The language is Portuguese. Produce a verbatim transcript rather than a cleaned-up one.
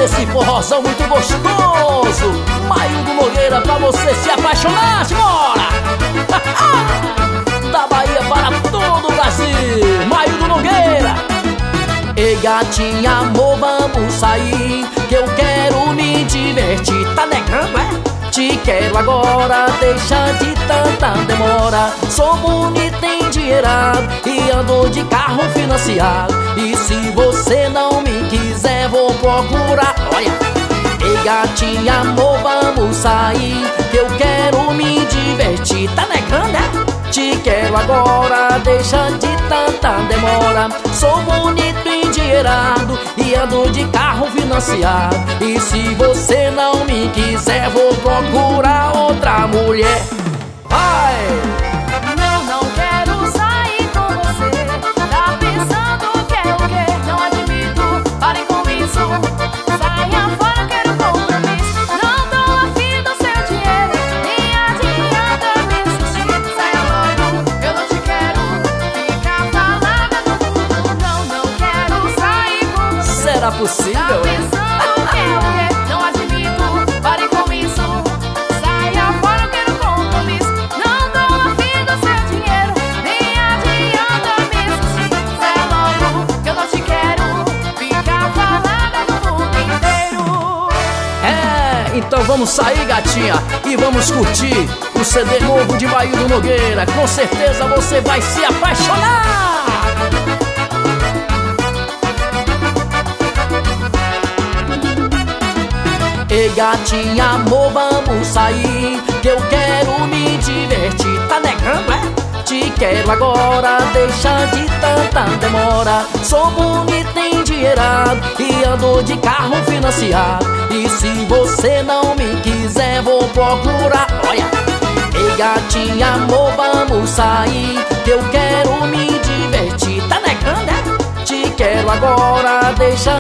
nesse forrozão muito gostoso. Maildo Nogueira, pra você se apaixonar, bora! Da Bahia para todo o Brasil, Maildo Nogueira. Ei gatinha, amor, vamos sair, que eu quero me divertir. Tá negando, é? Te quero agora, deixa de tanta demora. Sou bonita, endinheirado e ando de carro financiado. E se você não me quiser, vou procurar. Olha! Ei gatinha, amor, vamos sair, que eu quero me divertir. Tá negando, é? Te quero agora, deixa de tanta demora. Sou bonito, endinheirado e ando de carro financiado. E se você não me quiser, vou procurar outra mulher. Vai! Não, não quero sair com você. Tá pensando que é o quê? Não admito, pare com isso. Saia fora, quero compromisso. Não tô afim do seu dinheiro, nem adianta me insistir. Saia logo, eu não te quero ficar falada no mundo. Não, não quero sair com você. Será possível? Tá pensando que é o quê? Não admito, pare com isso. Saia fora, eu quero compromisso. Não tô afim do seu dinheiro, nem adianta me insistir. Saia logo, eu não te quero ficar falada no mundo inteiro. É, então vamos sair, gatinha, e vamos curtir o C D novo de Maildo Nogueira. Com certeza você vai se apaixonar. Ei gatinha, amor, vamos sair, que eu quero me divertir. Tá negando, é? Te quero agora, deixa de tanta demora. Sou bonita, endinheirado e ando de carro financiado. E se você não me quiser, vou procurar. Olha! Ei gatinha, amor, vamos sair, que eu quero me divertir. Tá negando, é? Te quero agora, deixa